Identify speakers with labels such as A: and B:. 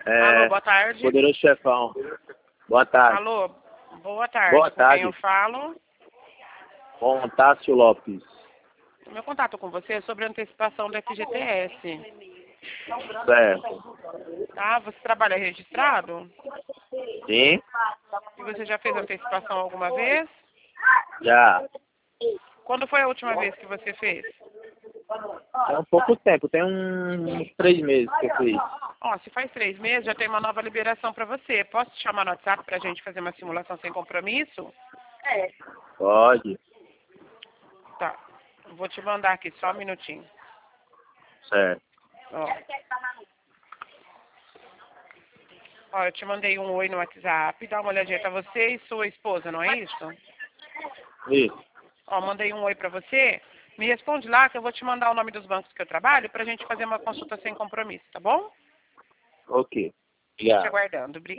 A: Alô, boa tarde.
B: Poderoso chefão. Boa tarde.
A: Alô, boa tarde.
B: Boa tarde.
A: Com quem eu falo?
B: Com Tássio Lopes.
A: O meu contato com você é sobre a antecipação do FGTS.
B: Certo.
A: Tá? Você trabalha registrado?
B: Sim?
A: E você já fez antecipação alguma vez?
B: Já.
A: Quando foi a última vez que você fez?
B: É um pouco tempo, tem uns 3 meses que eu fiz.
A: Ó, se faz 3 meses, já tem uma nova liberação para você. Posso te chamar no WhatsApp para a gente fazer uma simulação sem compromisso?
B: Pode.
A: Tá. Vou te mandar aqui, só um minutinho.
B: Certo.
A: Ó, eu te mandei um oi no WhatsApp. Dá uma olhadinha pra você e sua esposa, não é isso?
B: Isso.
A: Ó, mandei um oi pra você. Me responde lá que eu vou te mandar o nome dos bancos que eu trabalho pra gente fazer uma consulta sem compromisso, tá bom?
B: Ok.
A: Tô te
B: Obrigado.
A: aguardando.